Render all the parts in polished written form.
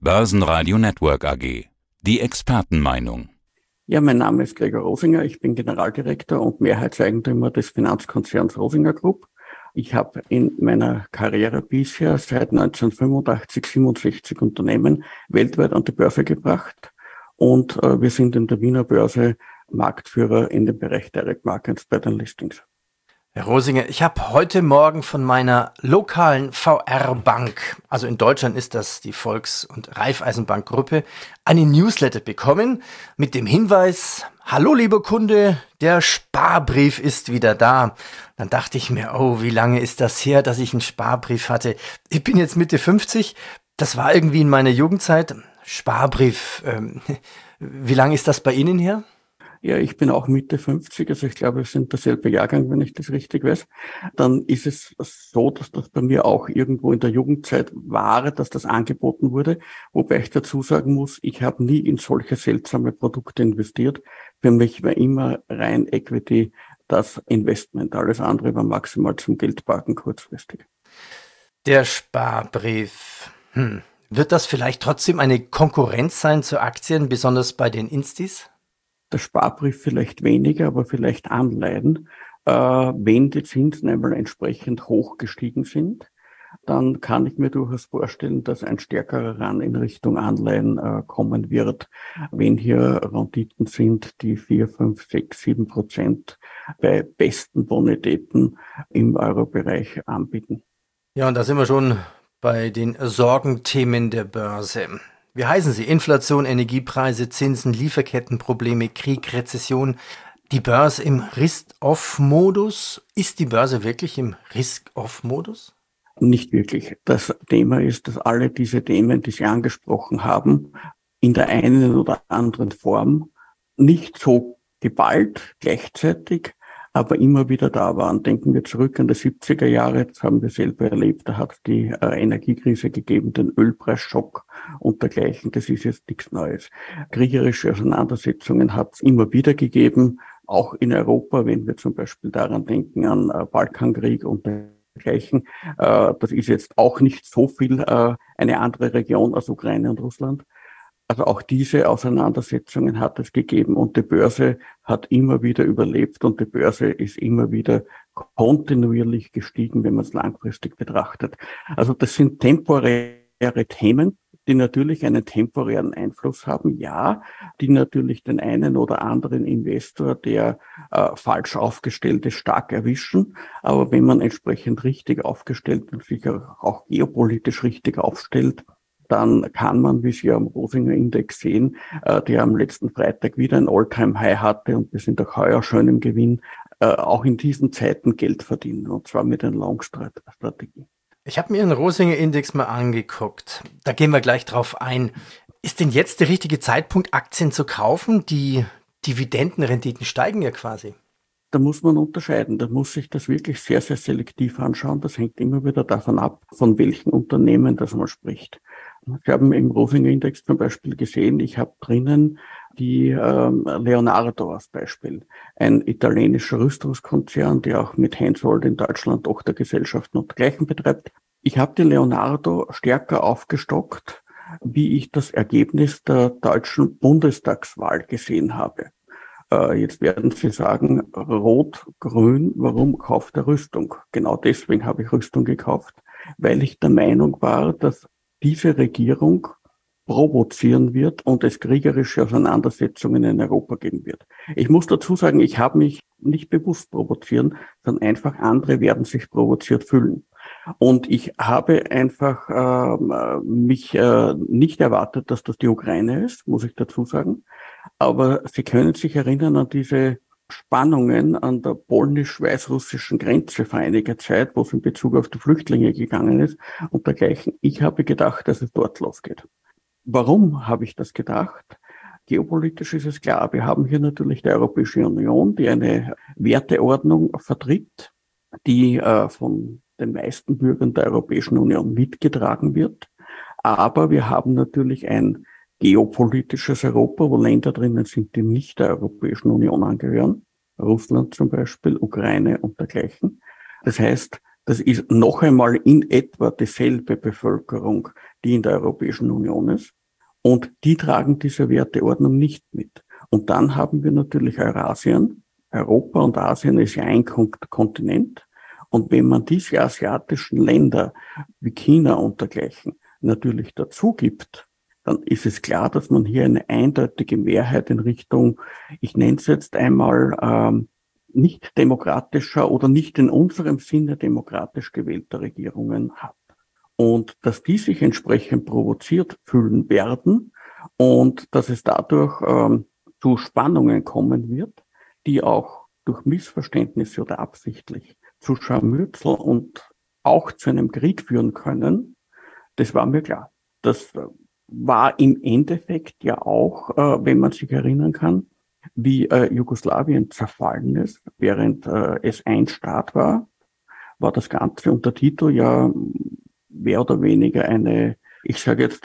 Börsenradio Network AG. Die Expertenmeinung. Ja, mein Name ist Gregor Rosinger. Ich bin Generaldirektor und Mehrheitseigentümer des Finanzkonzerns Rosinger Group. Ich habe in meiner Karriere bisher seit 1985 67 Unternehmen weltweit an die Börse gebracht. Und wir sind in der Wiener Börse Marktführer in dem Bereich Direct Markets bei den Listings. Herr Rosinger, ich habe heute Morgen von meiner lokalen VR-Bank, also in Deutschland ist das die Volks- und Raiffeisenbank-Gruppe, einen Newsletter bekommen mit dem Hinweis: Hallo lieber Kunde, der Sparbrief ist wieder da. Dann dachte ich mir, oh, wie lange ist das her, dass ich einen Sparbrief hatte? Ich bin jetzt Mitte 50, das war irgendwie in meiner Jugendzeit. Sparbrief, wie lange ist das bei Ihnen her? Ja, ich bin auch Mitte 50, also ich glaube, wir sind derselbe Jahrgang, wenn ich das richtig weiß. Dann ist es so, dass das bei mir auch irgendwo in der Jugendzeit war, dass das angeboten wurde. Wobei ich dazu sagen muss, ich habe nie in solche seltsame Produkte investiert. Für mich war immer rein Equity das Investment. Alles andere war maximal zum Geldparken kurzfristig. Der Sparbrief. Wird das vielleicht trotzdem eine Konkurrenz sein zu Aktien, besonders bei den Instis? Der Sparbrief vielleicht weniger, aber vielleicht Anleihen. Wenn die Zinsen einmal entsprechend hoch gestiegen sind, dann kann ich mir durchaus vorstellen, dass ein stärkerer Run in Richtung Anleihen kommen wird, wenn hier Renditen sind, die 4, 5, 6, 7% bei besten Bonitäten im Euro-Bereich anbieten. Ja, und da sind wir schon bei den Sorgenthemen der Börse. Wie heißen sie? Inflation, Energiepreise, Zinsen, Lieferkettenprobleme, Krieg, Rezession. Die Börse im Risk-Off-Modus? Ist die Börse wirklich im Risk-Off-Modus? Nicht wirklich. Das Thema ist, dass alle diese Themen, die Sie angesprochen haben, in der einen oder anderen Form nicht so geballt gleichzeitig, aber immer wieder da waren. Denken wir zurück an die 70er Jahre, das haben wir selber erlebt, da hat es die Energiekrise gegeben, den Ölpreisschock und dergleichen. Das ist jetzt nichts Neues. Kriegerische Auseinandersetzungen hat es immer wieder gegeben, auch in Europa, wenn wir zum Beispiel daran denken an Balkankrieg und dergleichen. Das ist jetzt auch nicht so viel eine andere Region als Ukraine und Russland. Also auch diese Auseinandersetzungen hat es gegeben und die Börse hat immer wieder überlebt und die Börse ist immer wieder kontinuierlich gestiegen, wenn man es langfristig betrachtet. Also das sind temporäre Themen, die natürlich einen temporären Einfluss haben, ja, die natürlich den einen oder anderen Investor, der falsch aufgestellt ist, stark erwischen. Aber wenn man entsprechend richtig aufgestellt und sich auch geopolitisch richtig aufstellt, dann kann man, wie Sie am Rosinger Index sehen, der am letzten Freitag wieder ein All-Time-High hatte und wir sind auch heuer schön im Gewinn, auch in diesen Zeiten Geld verdienen, und zwar mit einer Long-Strategie. Ich habe mir den Rosinger Index mal angeguckt. Da gehen wir gleich drauf ein. Ist denn jetzt der richtige Zeitpunkt, Aktien zu kaufen? Die Dividendenrenditen steigen ja quasi. Da muss man unterscheiden. Da muss sich das wirklich sehr, sehr selektiv anschauen. Das hängt immer wieder davon ab, von welchen Unternehmen das man spricht. Sie haben im Rosinger Index zum Beispiel gesehen, ich habe drinnen die Leonardo als Beispiel. Ein italienischer Rüstungskonzern, der auch mit Hensoldt in Deutschland Tochtergesellschaften und dergleichen betreibt. Ich habe die Leonardo stärker aufgestockt, wie ich das Ergebnis der deutschen Bundestagswahl gesehen habe. Jetzt werden Sie sagen, Rot, Grün, warum kauft er Rüstung? Genau deswegen habe ich Rüstung gekauft, weil ich der Meinung war, dass diese Regierung provozieren wird und es kriegerische Auseinandersetzungen in Europa geben wird. Ich muss dazu sagen, ich habe mich nicht bewusst provozieren, sondern einfach andere werden sich provoziert fühlen. Und ich habe einfach mich nicht erwartet, dass das die Ukraine ist, muss ich dazu sagen. Aber Sie können sich erinnern an diese Spannungen an der polnisch-weißrussischen Grenze vor einiger Zeit, wo es in Bezug auf die Flüchtlinge gegangen ist und dergleichen. Ich habe gedacht, dass es dort losgeht. Warum habe ich das gedacht? Geopolitisch ist es klar, wir haben hier natürlich die Europäische Union, die eine Werteordnung vertritt, die von den meisten Bürgern der Europäischen Union mitgetragen wird. Aber wir haben natürlich ein geopolitisches Europa, wo Länder drinnen sind, die nicht der Europäischen Union angehören. Russland zum Beispiel, Ukraine und dergleichen. Das heißt, das ist noch einmal in etwa dieselbe Bevölkerung, die in der Europäischen Union ist. Und die tragen diese Werteordnung nicht mit. Und dann haben wir natürlich Eurasien. Europa und Asien ist ja ein Kontinent. Und wenn man diese asiatischen Länder wie China und dergleichen natürlich dazu gibt, dann ist es klar, dass man hier eine eindeutige Mehrheit in Richtung, ich nenne es jetzt einmal, nicht demokratischer oder nicht in unserem Sinne demokratisch gewählter Regierungen hat. Und dass die sich entsprechend provoziert fühlen werden und dass es dadurch zu Spannungen kommen wird, die auch durch Missverständnisse oder absichtlich zu Scharmützel und auch zu einem Krieg führen können, das war mir klar. Das war im Endeffekt ja auch, wenn man sich erinnern kann, wie Jugoslawien zerfallen ist, während es ein Staat war das Ganze unter Titel ja mehr oder weniger eine, ich sage jetzt,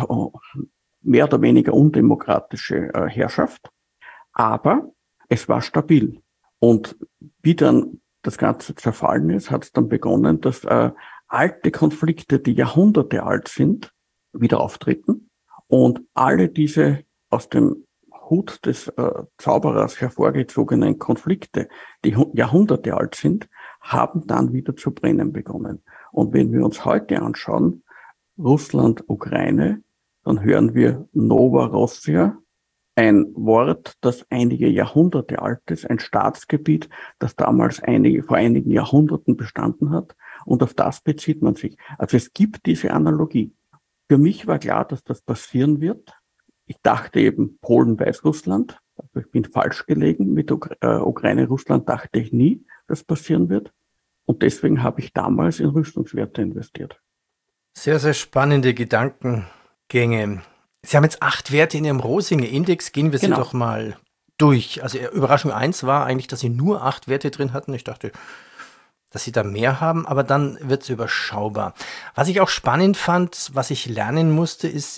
mehr oder weniger undemokratische Herrschaft. Aber es war stabil. Und wie dann das Ganze zerfallen ist, hat es dann begonnen, dass alte Konflikte, die Jahrhunderte alt sind, wieder auftreten. Und alle diese aus dem Hut des Zauberers hervorgezogenen Konflikte, die Jahrhunderte alt sind, haben dann wieder zu brennen begonnen. Und wenn wir uns heute anschauen, Russland, Ukraine, dann hören wir Novorossia, ein Wort, das einige Jahrhunderte alt ist, ein Staatsgebiet, das damals vor einigen Jahrhunderten bestanden hat. Und auf das bezieht man sich. Also es gibt diese Analogie. Für mich war klar, dass das passieren wird. Ich dachte eben Polen, Weißrussland. Also ich bin falsch gelegen. Mit Ukraine, Russland dachte ich nie, dass passieren wird. Und deswegen habe ich damals in Rüstungswerte investiert. Sehr, sehr spannende Gedankengänge. Sie haben jetzt 8 Werte in Ihrem Rosinger-Index. Gehen wir sie doch mal durch. Also Überraschung 1 war eigentlich, dass Sie nur 8 Werte drin hatten. Ich dachte, dass Sie da mehr haben, aber dann wird es überschaubar. Was ich auch spannend fand, was ich lernen musste, ist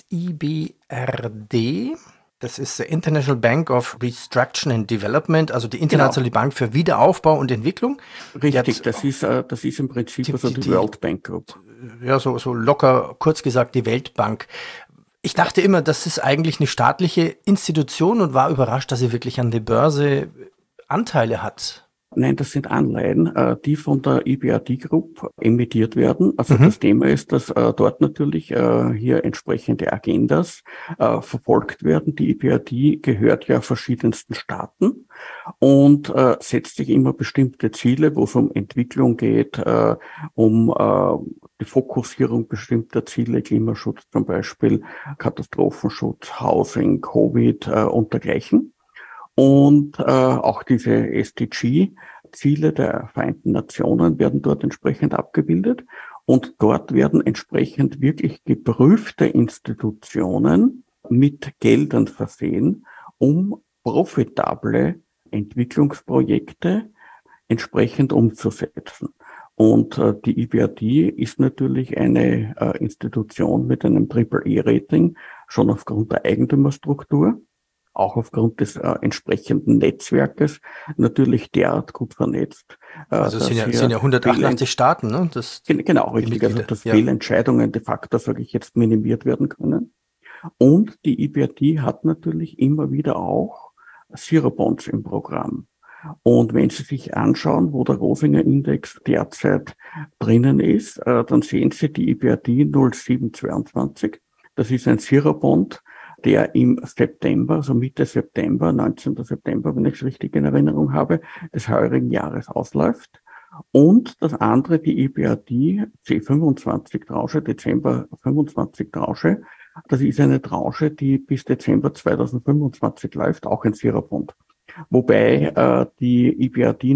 IBRD. Das ist the International Bank of Reconstruction and Development, also die internationale Bank für Wiederaufbau und Entwicklung. Richtig, das ist im Prinzip die World Bank Group. Ja, so locker, kurz gesagt, die Weltbank. Ich dachte immer, das ist eigentlich eine staatliche Institution und war überrascht, dass sie wirklich an der Börse Anteile hat. Nein, das sind Anleihen, die von der IBRD Group emittiert werden. Also das Thema ist, dass dort natürlich hier entsprechende Agendas verfolgt werden. Die IBRD gehört ja verschiedensten Staaten und setzt sich immer bestimmte Ziele, wo es um Entwicklung geht, um die Fokussierung bestimmter Ziele, Klimaschutz zum Beispiel, Katastrophenschutz, Housing, Covid und dergleichen. Und auch diese SDG-Ziele der Vereinten Nationen werden dort entsprechend abgebildet. Und dort werden entsprechend wirklich geprüfte Institutionen mit Geldern versehen, um profitable Entwicklungsprojekte entsprechend umzusetzen. Und die IBRD ist natürlich eine Institution mit einem Triple-E-Rating, schon aufgrund der Eigentümerstruktur, auch aufgrund des entsprechenden Netzwerkes, natürlich derart gut vernetzt. Also es sind ja 188 Staaten, ne? Genau, richtig. Also dass Fehlentscheidungen de facto, sage ich jetzt, minimiert werden können. Und die IBRD hat natürlich immer wieder auch Zero-Bonds im Programm. Und wenn Sie sich anschauen, wo der Rosinger Index derzeit drinnen ist, dann sehen Sie die IBRD 0722. Das ist ein Zero-Bond, der im September, also Mitte September, 19. September, wenn ich es richtig in Erinnerung habe, des heurigen Jahres ausläuft. Und das andere, die IBRD C25 Tranche, Dezember 25 Tranche, das ist eine Tranche, die bis Dezember 2025 läuft, auch ein Zero-Bond. Wobei die IBRD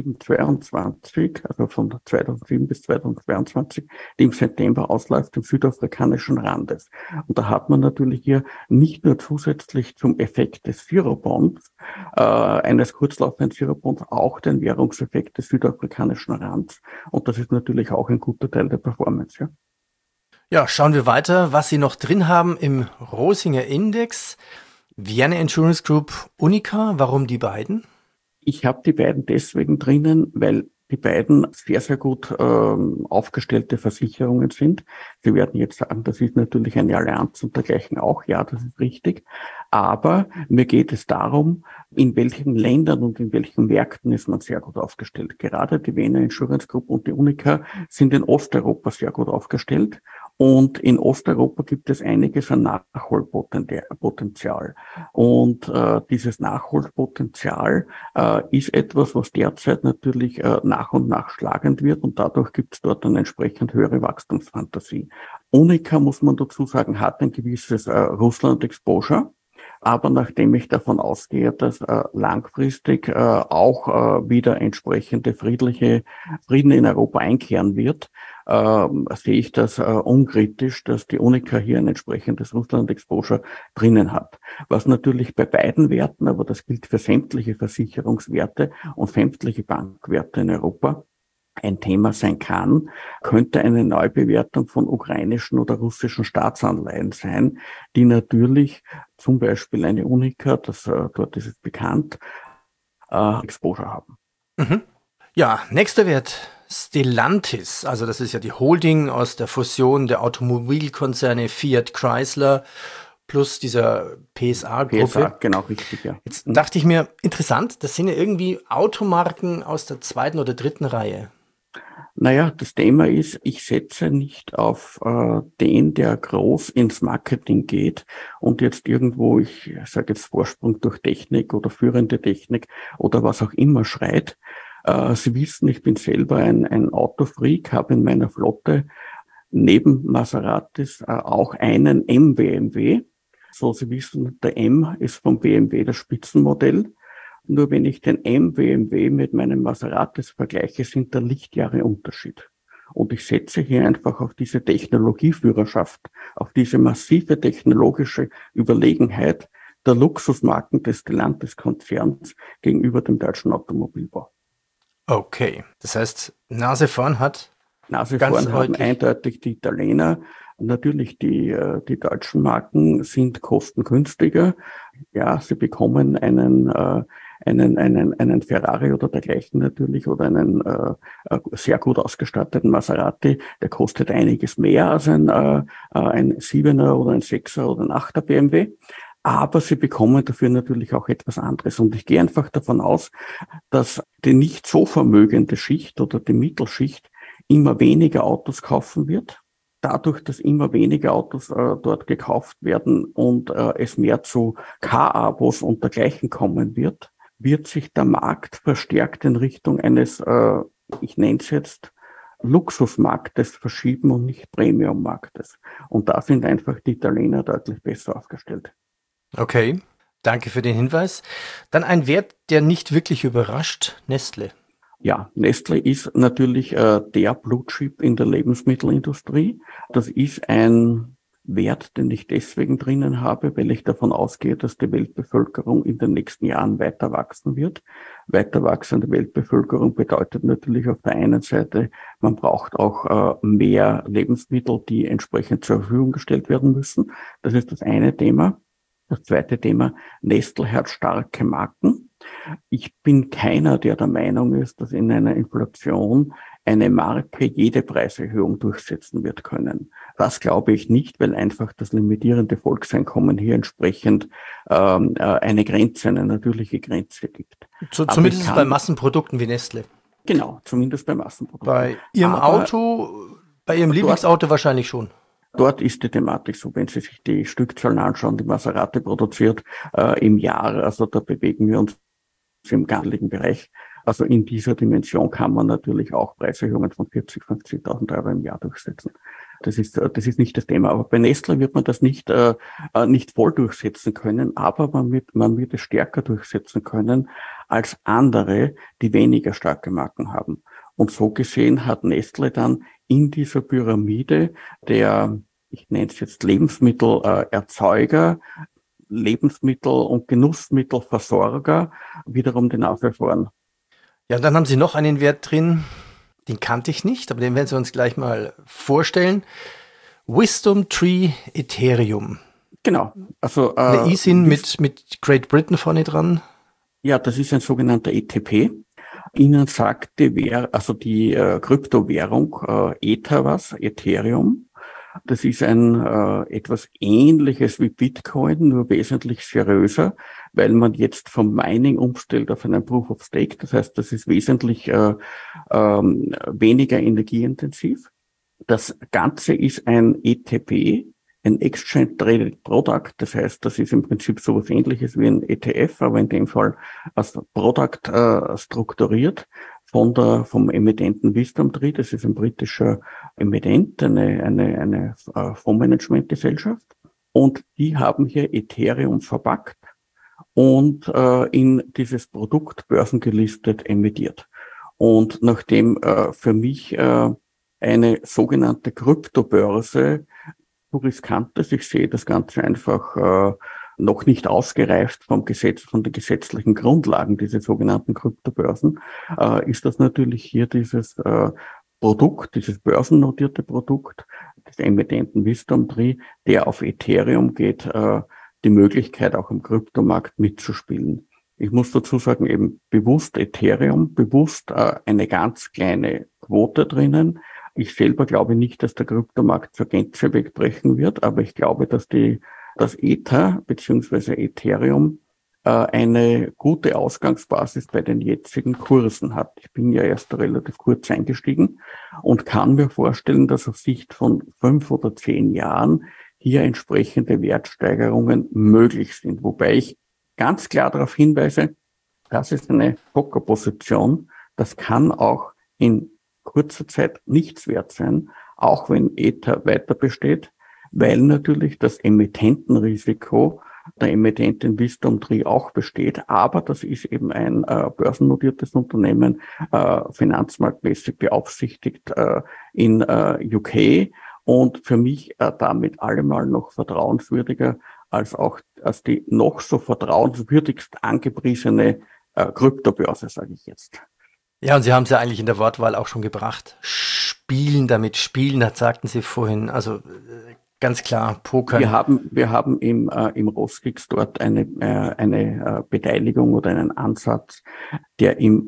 0722, also von 2007 bis 2022, die im September ausläuft, im südafrikanischen Randes. Und da hat man natürlich hier nicht nur zusätzlich zum Effekt des Zero-Bonds, eines kurzlaufenden Zero-Bonds, auch den Währungseffekt des südafrikanischen Rands. Und das ist natürlich auch ein guter Teil der Performance, ja. Ja, schauen wir weiter, was Sie noch drin haben im Rosinger Index. Vienna Insurance Group, Unica, warum die beiden? Ich habe die beiden deswegen drinnen, weil die beiden sehr, sehr gut aufgestellte Versicherungen sind. Sie werden jetzt sagen, das ist natürlich eine Allianz und dergleichen auch. Ja, das ist richtig. Aber mir geht es darum, in welchen Ländern und in welchen Märkten ist man sehr gut aufgestellt. Gerade die Vienna Insurance Group und die Unica sind in Osteuropa sehr gut aufgestellt. Und in Osteuropa gibt es einiges an Nachholpotenzial. Und dieses Nachholpotenzial ist etwas, was derzeit natürlich nach und nach schlagend wird. Und dadurch gibt es dort eine entsprechend höhere Wachstumsfantasie. Unica, muss man dazu sagen, hat ein gewisses Russland-Exposure. Aber nachdem ich davon ausgehe, dass langfristig auch wieder entsprechende Frieden in Europa einkehren wird, sehe ich das unkritisch, dass die Unica hier ein entsprechendes Russland-Exposure drinnen hat. Was natürlich bei beiden Werten, aber das gilt für sämtliche Versicherungswerte und sämtliche Bankwerte in Europa, ein Thema sein kann, könnte eine Neubewertung von ukrainischen oder russischen Staatsanleihen sein, die natürlich zum Beispiel eine Unica, dort ist es bekannt, Exposure haben. Mhm. Ja, nächster Wert, Stellantis. Also das ist ja die Holding aus der Fusion der Automobilkonzerne Fiat Chrysler plus dieser PSA-Gruppe. PSA, genau, richtig, ja. Jetzt dachte ich mir, interessant, das sind ja irgendwie Automarken aus der zweiten oder dritten Reihe. Naja, das Thema ist, ich setze nicht auf den, der groß ins Marketing geht und jetzt irgendwo, ich sage jetzt Vorsprung durch Technik oder führende Technik oder was auch immer schreit. Sie wissen, ich bin selber ein Autofreak, habe in meiner Flotte neben Maseratis auch einen M-BMW. So, Sie wissen, der M ist vom BMW das Spitzenmodell. Nur wenn ich den M-BMW mit meinem Maseratis vergleiche, sind da Lichtjahre Unterschied. Und ich setze hier einfach auf diese Technologieführerschaft, auf diese massive technologische Überlegenheit der Luxusmarken des Stellantis-Konzerns gegenüber dem deutschen Automobilbau. Okay, das heißt, Nase vorn hat Nase vorn haben eindeutig die Italiener. Natürlich die deutschen Marken sind kostengünstiger. Ja, sie bekommen einen Ferrari oder dergleichen natürlich oder einen sehr gut ausgestatteten Maserati. Der kostet einiges mehr als ein 7er oder ein 6er oder ein 8er BMW. Aber sie bekommen dafür natürlich auch etwas anderes. Und ich gehe einfach davon aus, dass die nicht so vermögende Schicht oder die Mittelschicht immer weniger Autos kaufen wird. Dadurch, dass immer weniger Autos dort gekauft werden und es mehr zu Car-Abos und dergleichen kommen wird, wird sich der Markt verstärkt in Richtung eines, ich nenne es jetzt, Luxusmarktes verschieben und nicht Premium-Marktes. Und da sind einfach die Italiener deutlich besser aufgestellt. Okay, danke für den Hinweis. Dann ein Wert, der nicht wirklich überrascht, Nestle. Ja, Nestle ist natürlich der Blue Chip in der Lebensmittelindustrie. Das ist ein Wert, den ich deswegen drinnen habe, weil ich davon ausgehe, dass die Weltbevölkerung in den nächsten Jahren weiter wachsen wird. Weiter wachsende Weltbevölkerung bedeutet natürlich auf der einen Seite, man braucht auch mehr Lebensmittel, die entsprechend zur Verfügung gestellt werden müssen. Das ist das eine Thema. Das zweite Thema, Nestle hat starke Marken. Ich bin keiner, der der Meinung ist, dass in einer Inflation eine Marke jede Preiserhöhung durchsetzen wird können. Das glaube ich nicht, weil einfach das limitierende Volkseinkommen hier entsprechend eine Grenze, eine natürliche Grenze gibt. Zumindest bei Massenprodukten wie Nestle. Genau, zumindest bei Massenprodukten. Bei Ihrem bei Ihrem Lieblingsauto wahrscheinlich schon. Dort ist die Thematik so, wenn Sie sich die Stückzahlen anschauen, die Maserati produziert im Jahr, also da bewegen wir uns im ganzen Bereich. Also in dieser Dimension kann man natürlich auch Preiserhöhungen von 40.000, 50.000 Euro im Jahr durchsetzen. Das ist nicht das Thema. Aber bei Nestle wird man das nicht voll durchsetzen können, aber man wird es stärker durchsetzen können als andere, die weniger starke Marken haben. Und so gesehen hat Nestle dann in dieser Pyramide der, ich nenne es jetzt Lebensmittelerzeuger, Lebensmittel- und Genussmittelversorger wiederum die Nase vorn. Ja, und dann haben Sie noch einen Wert drin, den kannte ich nicht, aber den werden Sie uns gleich mal vorstellen. Wisdom Tree Ethereum. Genau. Also eine ISIN mit Great Britain vorne dran. Ja, das ist ein sogenannter ETP. Ihnen sagt die Kryptowährung Ether was, Ethereum. Das ist ein etwas Ähnliches wie Bitcoin, nur wesentlich seriöser, weil man jetzt vom Mining umstellt auf einen Proof of Stake. Das heißt, das ist wesentlich weniger energieintensiv. Das Ganze ist ein ETP, ein Exchange Traded Product. Das heißt, das ist im Prinzip so etwas Ähnliches wie ein ETF, aber in dem Fall als Product strukturiert vom Emittenten WisdomTree. Das ist ein britischer Emittent, eine Fondsmanagementgesellschaft. Und die haben hier Ethereum verpackt und in dieses Produkt börsengelistet emittiert. Und nachdem für mich eine sogenannte Kryptobörse zu riskant ist, ich sehe das Ganze einfach noch nicht ausgereift von den gesetzlichen Grundlagen, diese sogenannten Kryptobörsen, ist das natürlich hier dieses Produkt, dieses börsennotierte Produkt des Emittenten WisdomTree, der auf Ethereum geht, die Möglichkeit auch im Kryptomarkt mitzuspielen. Ich muss dazu sagen, eben bewusst Ethereum, bewusst eine ganz kleine Quote drinnen. Ich selber glaube nicht, dass der Kryptomarkt zur Gänze wegbrechen wird, aber ich glaube, dass das Ether bzw. Ethereum eine gute Ausgangsbasis bei den jetzigen Kursen hat. Ich bin ja erst relativ kurz eingestiegen und kann mir vorstellen, dass auf Sicht von 5 oder 10 Jahren hier entsprechende Wertsteigerungen möglich sind. Wobei ich ganz klar darauf hinweise, das ist eine Pockerposition. Das kann auch in kurzer Zeit nichts wert sein, auch wenn Ether weiter besteht, weil natürlich das Emittentenrisiko der Emittentin WisdomTree auch besteht. Aber das ist eben ein börsennotiertes Unternehmen, finanzmarktmäßig beaufsichtigt in UK und für mich damit allemal noch vertrauenswürdiger als die noch so vertrauenswürdigst angepriesene Kryptobörse, sage ich jetzt. Ja, und Sie haben es ja eigentlich in der Wortwahl auch schon gebracht. Spielen damit, spielen, das sagten Sie vorhin. Also ganz klar, Poker. Wir haben im Roskix dort eine Beteiligung oder einen Ansatz, der im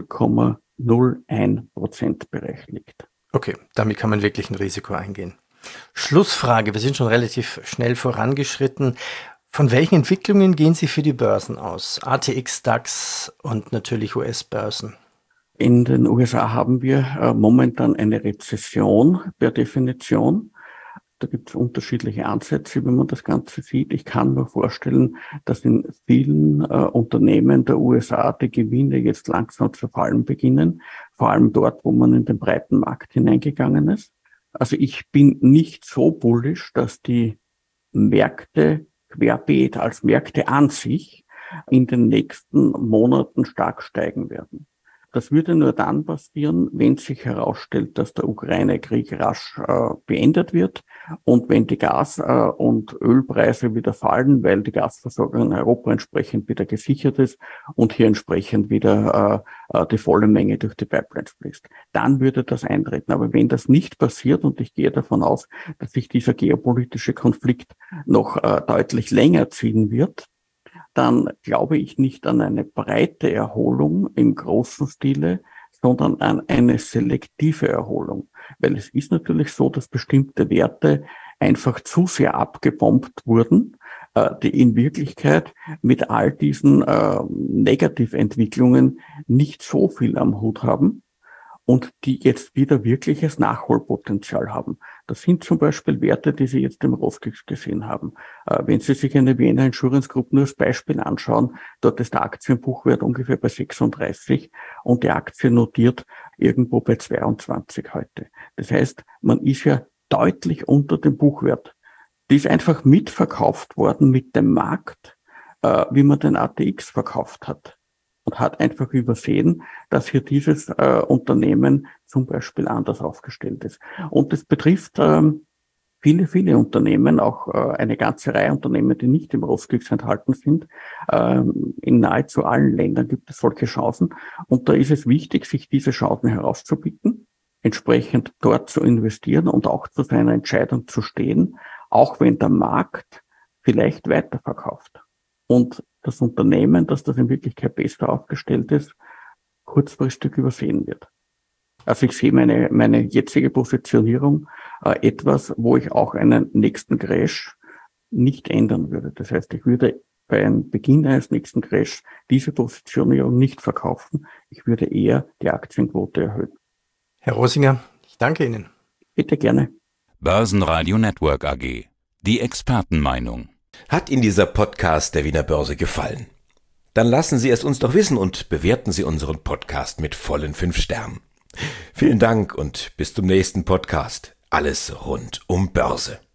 0,01% Bereich liegt. Okay, damit kann man wirklich ein Risiko eingehen. Schlussfrage, wir sind schon relativ schnell vorangeschritten. Von welchen Entwicklungen gehen Sie für die Börsen aus? ATX, DAX und natürlich US-Börsen. In den USA haben wir momentan eine Rezession per Definition. Da gibt es unterschiedliche Ansätze, wie man das Ganze sieht. Ich kann mir vorstellen, dass in vielen Unternehmen der USA die Gewinne jetzt langsam zu fallen beginnen, vor allem dort, wo man in den breiten Markt hineingegangen ist. Also ich bin nicht so bullisch, dass die Märkte querbeet als Märkte an sich in den nächsten Monaten stark steigen werden. Das würde nur dann passieren, wenn sich herausstellt, dass der Ukraine-Krieg rasch beendet wird und wenn die Gas- und Ölpreise wieder fallen, weil die Gasversorgung in Europa entsprechend wieder gesichert ist und hier entsprechend wieder die volle Menge durch die Pipelines fließt. Dann würde das eintreten. Aber wenn das nicht passiert, und ich gehe davon aus, dass sich dieser geopolitische Konflikt noch deutlich länger ziehen wird, dann glaube ich nicht an eine breite Erholung im großen Stile, sondern an eine selektive Erholung. Weil es ist natürlich so, dass bestimmte Werte einfach zu sehr abgebombt wurden, die in Wirklichkeit mit all diesen Negativentwicklungen nicht so viel am Hut haben und die jetzt wieder wirkliches Nachholpotenzial haben. Das sind zum Beispiel Werte, die Sie jetzt im Roskix gesehen haben. Wenn Sie sich eine Vienna Insurance Group nur als Beispiel anschauen, dort ist der Aktienbuchwert ungefähr bei 36 und die Aktie notiert irgendwo bei 22 heute. Das heißt, man ist ja deutlich unter dem Buchwert. Die ist einfach mitverkauft worden mit dem Markt, wie man den ATX verkauft hat. Und hat einfach übersehen, dass hier dieses Unternehmen zum Beispiel anders aufgestellt ist. Und das betrifft viele Unternehmen, auch eine ganze Reihe Unternehmen, die nicht im Roskix enthalten sind. In nahezu allen Ländern gibt es solche Chancen. Und da ist es wichtig, sich diese Chancen herauszupicken, entsprechend dort zu investieren und auch zu seiner Entscheidung zu stehen, auch wenn der Markt vielleicht weiterverkauft. Und das Unternehmen, dass das in Wirklichkeit besser aufgestellt ist, kurzfristig übersehen wird. Also ich sehe meine jetzige Positionierung etwas, wo ich auch einen nächsten Crash nicht ändern würde. Das heißt, ich würde beim Beginn eines nächsten Crash diese Positionierung nicht verkaufen. Ich würde eher die Aktienquote erhöhen. Herr Rosinger, ich danke Ihnen. Bitte gerne. Börsenradio Network AG. Die Expertenmeinung. Hat Ihnen dieser Podcast der Wiener Börse gefallen? Dann lassen Sie es uns doch wissen und bewerten Sie unseren Podcast mit vollen 5 Sternen. Vielen Dank und bis zum nächsten Podcast. Alles rund um Börse.